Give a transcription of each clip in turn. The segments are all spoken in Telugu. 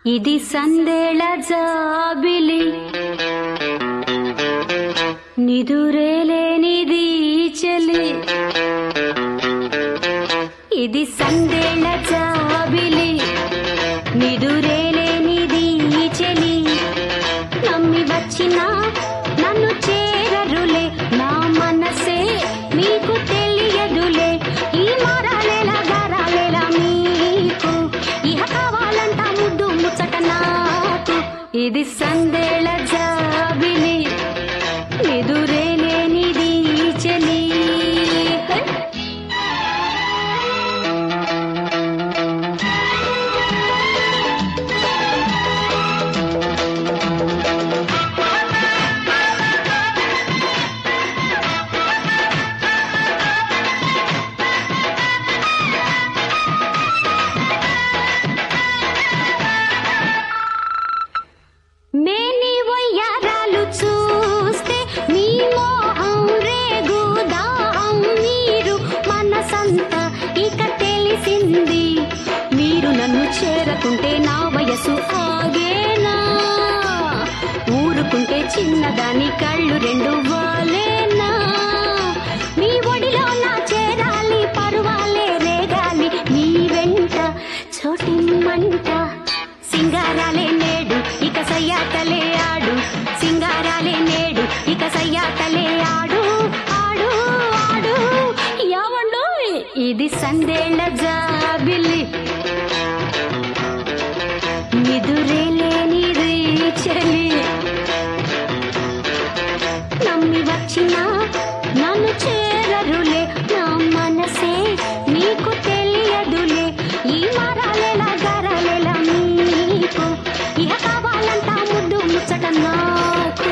ఇది సందేళ జాబిలి నిదురేలేనిది చలి ఇది సందేళ జాబిలి నిదురేలేనిది చలి నమ్మి వచ్చినా నన్ను చేరరులే నా మనసే మీకు తెలియదులే ఈ మారాలేలా గారాలేలా మీకు ఇహ కావాలంట ముద్దు ముచ్చట నాకు ఇది సందేళ జాబిలి నిదురేలేనిది చలి మేని వయ్యారాలు చూస్తే మీ మోహం రేగుదాం మీరు మనసంతా ఇక తెలిసింది మీరు నన్ను చేరకుంటే నా వయసు ఆగేనా ఊరుకుంటే చిన్నదాని కళ్ళు రెండు వాలేనా మీ ఒడిలో నా చేరాలి పరువాలే రేగాలి నీ వెంట చోటిమ్మంట సింగారాలే నేడు ఇక సయ్యాటలే ఆడు సింగారాలే నేడు ఇక సయ్యాటలే ఆడు ఆడు ఆడు యావండు ఇది సందేళ జాబిలి నిదురేలేనిది చలి నమ్మి వచ్చినా నన్ను చేరరులే నా మనసే నీకు తెలియదులే ఈ మారాలేలా గారాలేలా నీకు ఇహ కావాలంట ముద్దు ముచ్చట నాకు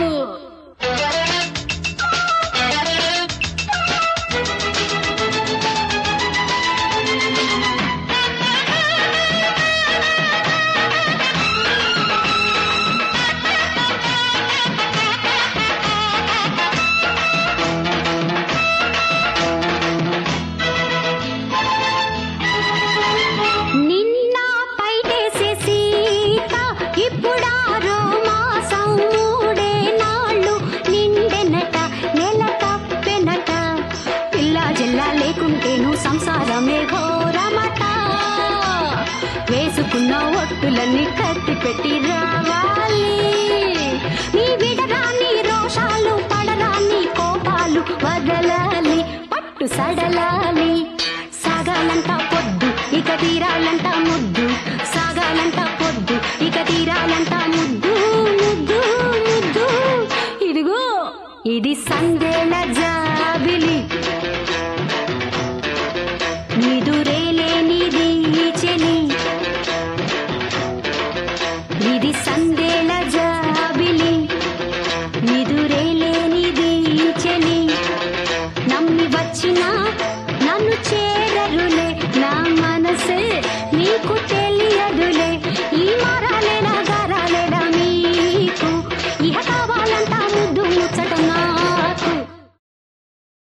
లేకుంటేను సంసారమే ఘోరమట వేసుకున్న ఒట్టులన్నీ కత్తి పెట్టి రావాలి నీ విడరాని రోషాలు పడరాని కోపాలు వదలాలి పట్టు సడలాలి సాగాలంట పొద్దు ఇక తీరాలంట ముద్దు సాగాలంట పొద్దు ఇక తీరాలంట ముద్దు ముద్దు ముద్దు ఇదిగో ఇది సందేళ జాబిలి